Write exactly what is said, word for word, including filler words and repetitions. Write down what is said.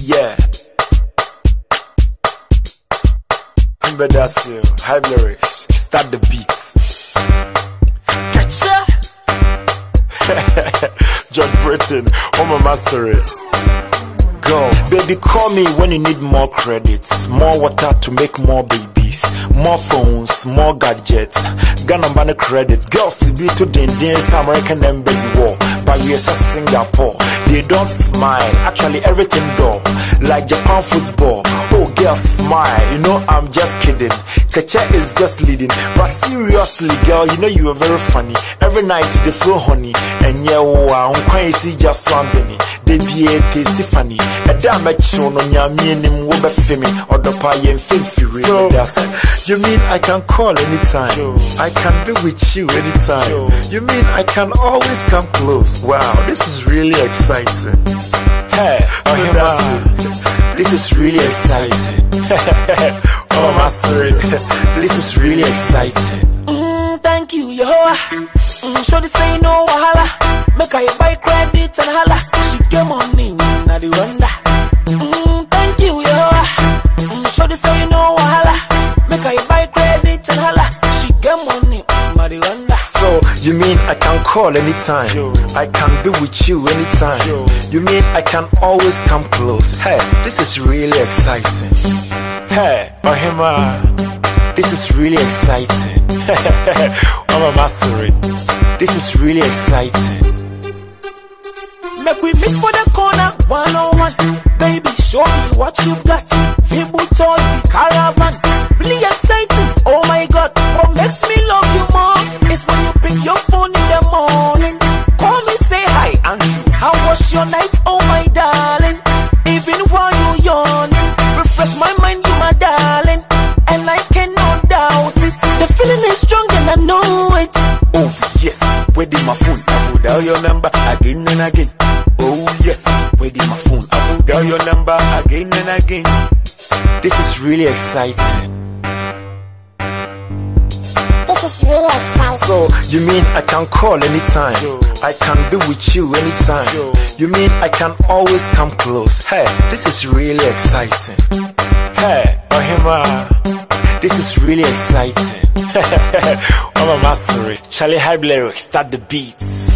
Yeah. Ambedasio, high lyrics, start the beats. Catcha! John Britain, oh my master it. Go. Baby, call me when you need more credits, more water to make more babies, more phones, more gadgets. Ghana banner credits. Girls see be to the Indians, American embassy war. But we are just Singapore. They don't smile. Actually, everything do. Like Japan football. Oh, girl, smile. You know, I'm just kidding. Kacha is just leading. But seriously, girl, you know you are very funny. Every night they throw honey. And yeah, wow, I'm see just swamping. They be a tasty funny. A damn at show no yammy wobe femi or the pie and film fury. So you mean I can call anytime? I can be with you anytime. You mean I can always come close? Wow, this is really exciting. Hey, oh man, this is really exciting. Oh my sorry, this is really exciting. Mm, thank you, Yehovah. Mm, show the say no wahala. Make I buy credit and holla. She get money, now the wonder. Mm, thank you, Yehovah. Mm, show the say no wahala. Make I buy credit and holla. She get money, now the wonder. So you mean I can call anytime? Yo. I can be with you anytime. Yo. You mean I can always come close? Hey, this is really exciting. Hey, Ohima, this is really exciting. I'm a master it. This is really exciting. Make we miss for the corner, one on one. Baby, show me what you got. People told me caravan. Really exciting, oh my god. What makes me love you more is when you pick your phone in the morning. Call me, say hi, Andrew. How was your night, oh my darling? Even while you yawning, refresh my mind, you my darling. And I cannot doubt it. The feeling is strong and I know it. Oh yes, where did my phone? I will dial your number again and again. Oh yes, where did my phone? I will dial your number again and again. This is really exciting. This is really exciting. So you mean I can call anytime? Yo. I can be with you anytime. Yo. You mean I can always come close? Hey, this is really exciting. Hey, Ohima, this is really exciting. I'm a master it. Charlie Hype lyrics, start the beats.